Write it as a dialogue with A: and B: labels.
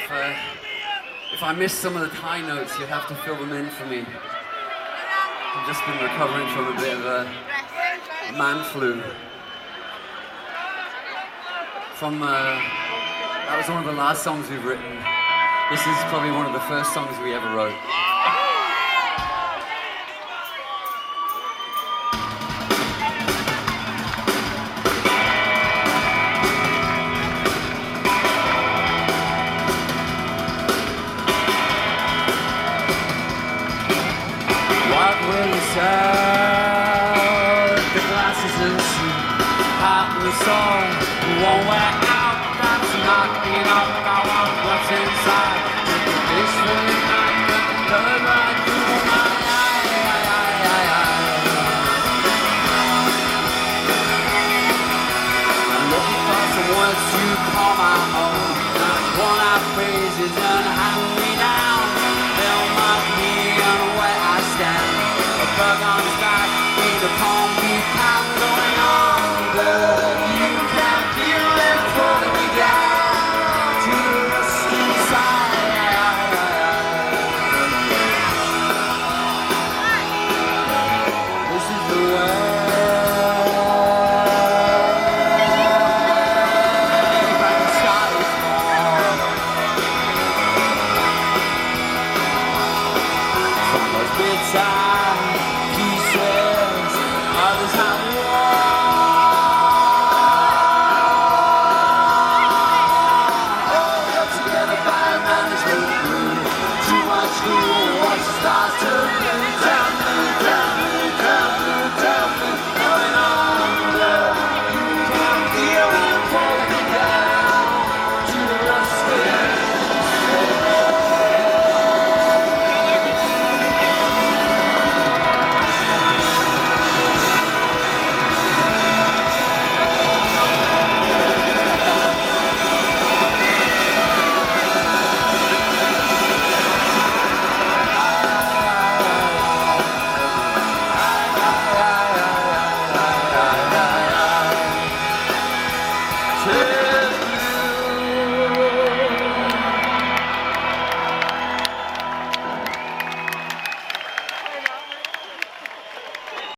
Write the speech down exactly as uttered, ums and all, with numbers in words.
A: if, uh, if I miss some of the high notes, you'll have to fill them in for me. I've just been recovering from a bit of a man flu. From, uh, that was one of the last songs we've written. This is probably one of the first songs we ever wrote.
B: The glasses and see hot and sore won't wear out. That's knocking up. I want what's inside. This really night, blood right through my eye, eye, eye, eye, eye. I'm looking for some words to call my own. Not one I phrases and how